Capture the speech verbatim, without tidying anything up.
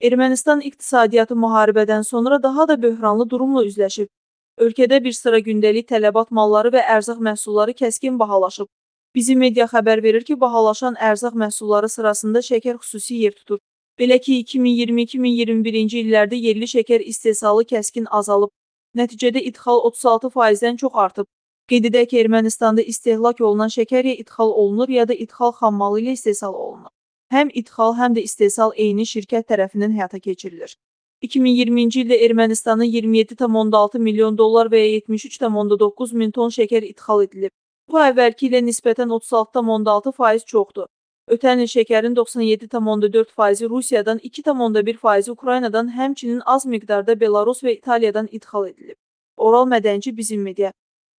Ermənistan iqtisadiyyatı müharibədən sonra daha da böhranlı durumla üzləşib. Ölkədə bir sıra gündəlik tələbat malları və ərzaq məhsulları kəskin bahalaşıb. Bizim media xəbər verir ki, bahalaşan ərzaq məhsulları sırasında şəkər xüsusi yer tutur. Belə ki, iki min iyirmi iki min iyirmi birinci illərdə yerli şəkər istehsalı kəskin azalıb. Nəticədə ixal otuz altı faizdən çox artıb. Qeyd edək ki, Ermənistanda istehlak olunan şəkər ya ixal olunur, ya da ixal xammalı ilə istehsal olunur. Həm ixal, həm də istehsal eyni şirkət tərəfindən həyata keçirilir. iki min iyirminci ildə Ermənistanın iyirmi yeddi tam onda altı milyon dollar və ya yetmiş üç tam onda doqquz min ton şəkər ixal edilib. Bu əvvəlki ilə nisbətən otuz altı tam onda altı faiz çoxdur. Ötən il şəkərin doxsan yeddi tam onda dörd faizi Rusiyadan, iki tam onda bir faizi Ukraynadan, həmçinin az miqdarda Belarus və İtaliyadan ixal edilib. Oral Mədənci, Bizim Media.